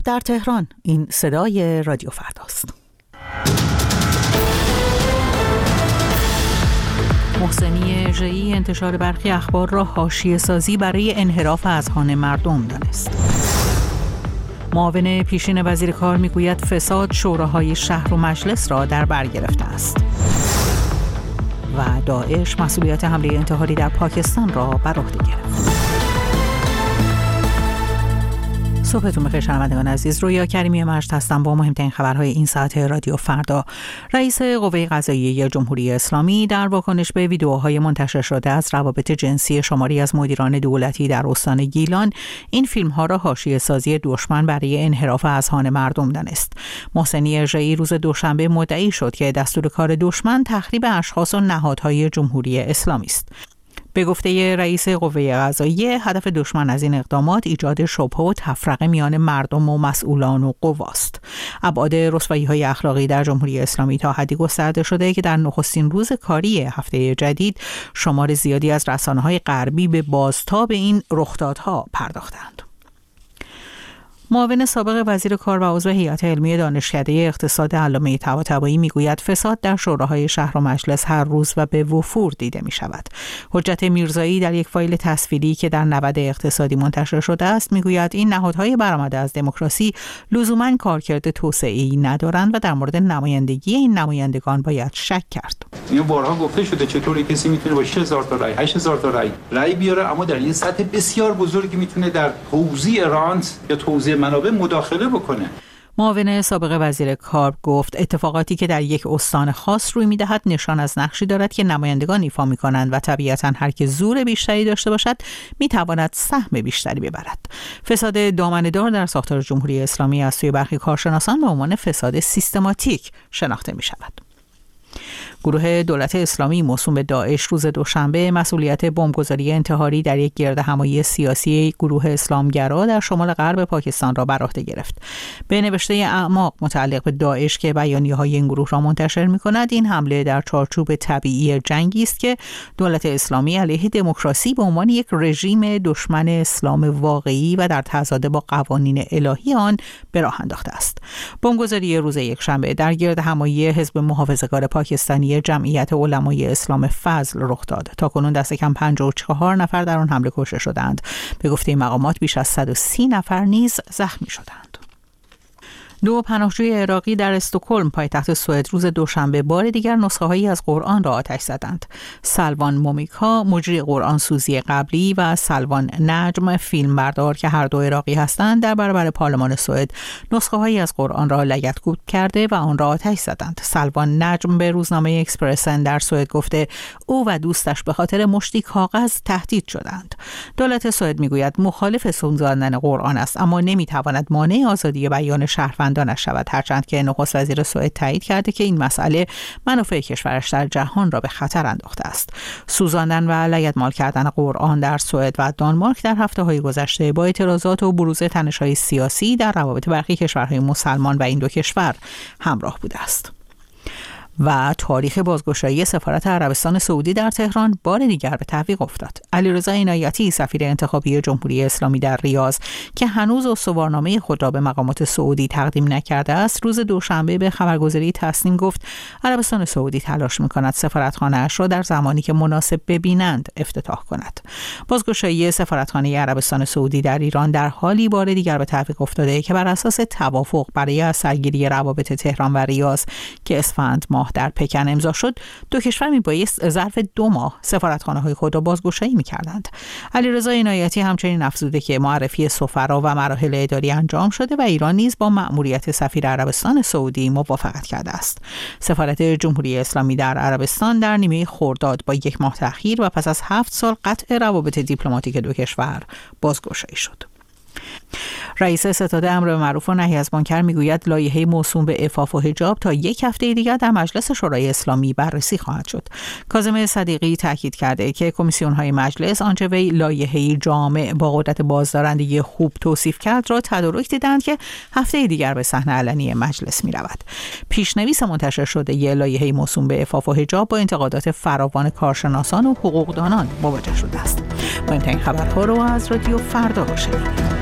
در تهران. این صدای رادیو فرداست. محسنی ژئی انتشار برخی اخبار را حاشیه سازی برای انحراف اذهان مردم دانست. معاون پیشین وزیر کار میگوید فساد شوراهای شهر و مجلس را در بر گرفته است. و داعش مسئولیت حمله انتحاری در پاکستان را بر عهده گرفت. صبحتون بخیر شنوندگان عزیز. رویا کریمی مجد هستم با مهمترین خبرهای این ساعت رادیو فردا. رئیس قوه قضاییه جمهوری اسلامی در واکنش به ویدیوهای منتشر شده از روابط جنسی شماری از مدیران دولتی در استان گیلان، این فیلم‌ها را حاشیه سازی دشمن برای انحراف اذهان مردم دانست. محسنی ژئی روز دوشنبه مدعی شد که دستور کار دشمن تخریب اشخاص و نهادهای جمهوری اسلامی است. به گفته رئیس قوه قضاییه، هدف دشمن از این اقدامات ایجاد شبهه و تفرقه میان مردم و مسئولان و قواست. ابعاد رسوایی‌های اخلاقی در جمهوری اسلامی تا حدی گسترده شده که در نخستین روز کاری هفته جدید شمار زیادی از رسانه‌های غربی به بازتاب این رخدادها پرداختند. معاون سابق وزیر کار و عضو هیئت علمی دانشکده اقتصاد علامه طباطبایی میگوید فساد در شوراهای شهر و مجلس هر روز و به وفور دیده می شود. حجت میرزایی در یک فایل تصویری که در نود اقتصادی منتشر شده است میگوید این نهادهای برآمده از دموکراسی لزوما کارکرد توسعه‌ای ندارند و در مورد نمایندگی این نمایندگان باید شک کرد. این بارها گفته شده چطوری کسی میتونه با 6000 تا رای 8000 تا رای بیاره، اما در این سطح بسیار بزرگی میتونه در توزیع رانت یا توزیع منابع مداخله بکنه. معاون سابق وزیر کار گفت اتفاقاتی که در یک استان خاص روی میدهد نشان از نقشی دارد که نمایندگان ایفا میکنند و طبیعتاً هر که زور بیشتری داشته باشد میتواند سهم بیشتری ببرد. فساد دامنه‌دار در ساختار جمهوری اسلامی از سوی برخی کارشناسان به عنوان فساد سیستماتیک شناخته میشود. گروه دولت اسلامی موسوم به داعش روز دوشنبه مسئولیت بمبگذاری انتحاری در یک گردهمایی سیاسی گروه اسلامگرا در شمال غرب پاکستان را بر عهده گرفت. به نوشته اعماق متعلق به داعش که بیانیه‌های این گروه را منتشر می‌کند، این حمله در چارچوب طبیعی جنگی است که دولت اسلامی علیه دموکراسی به عنوان یک رژیم دشمن اسلام واقعی و در تضاد با قوانین الهی آن به راه انداخته است. بمبگذاری روز یکشنبه در گردهمایی حزب محافظه‌کار پاکستانی جمعیت علمای اسلام فضل رخ داد. تاکنون دست کم 54 نفر در آن حمله کشته شدند. به گفته مقامات بیش از 130 نفر نیز زخمی شدند. دو پناهجوی عراقی در استکهلم پایتخت سوئد روز دوشنبه بار دیگر نسخه‌هایی از قرآن را آتش زدند. سلوان مومیکا مجری قرآن سوزی قبلی و سلوان نجم فیلمبردار که هر دو عراقی هستند در برابر پارلمان سوئد نسخه‌هایی از قرآن را لگدگود کرده و آن را آتش زدند. سلوان نجم به روزنامه اکسپرسن در سوئد گفته او و دوستش به خاطر مشتی کاغذ تهدید شدند. دولت سوئد میگوید مخالف سوزاندن قرآن است اما نمیتواند مانع آزادی بیان شهروندان شود، هرچند که نخست وزیر سوئد تایید کرده که این مسئله منافع کشورش در جهان را به خطر انداخته است. سوزاندن و لگدمال کردن قرآن در سوئد و دانمارک در هفته‌های گذشته با اعتراضات و بروز تنش‌های سیاسی در روابط برخی کشورهای مسلمان و این دو کشور همراه بوده است. و تاریخ بازگشایی سفارت عربستان سعودی در تهران بار دیگر به تعویق افتاد. علیرضا عنایتی سفیر انتخابی جمهوری اسلامی در ریاض که هنوز استوارنامه خود را به مقامات سعودی تقدیم نکرده است، روز دوشنبه به خبرگزاری تسنیم گفت عربستان سعودی تلاش می‌کند سفارتخانه‌اش را در زمانی که مناسب ببینند افتتاح کند. بازگشایی سفارتخانه عربستان سعودی در ایران در حالی بار دیگر به تعویق افتاده که بر اساس توافق برای از سرگیری روابط تهران و ریاض که اسفند ماه در پکن امضا شد، دو کشور میبایست ظرف 2 ماه سفارتخانه‌های خود را بازگشایی می‌کردند. علیرضا عنایتی همچنین افزوده که معرفی سفرا و مراحل اداری انجام شده و ایران نیز با مأموریت سفیر عربستان سعودی موافقت کرده است. سفارت جمهوری اسلامی در عربستان در نیمه خرداد با 1 ماه تأخیر و پس از 7 سال قطع روابط دیپلماتیک دو کشور بازگشایی شد. رئیس ستاد امر به معروف و نهی از منکر میگوید لایحه موسوم به عفاف و حجاب تا 1 هفته دیگر در مجلس شورای اسلامی بررسی خواهد شد. کاظم صدیقی تاکید کرده که کمیسیون‌های مجلس آنچه وی لایحه جامع با قدرت بازدارندگی خوب توصیف کرد را تدارک دیدند که هفته دیگر به صحنه علنی مجلس می‌رود. پیشنویس منتشر شده ی لایحه موسوم به عفاف و حجاب با انتقادات فراوان کارشناسان و حقوقدانان مواجه شده است. مهمترین خبرها رو از رادیو فردا شنیدید.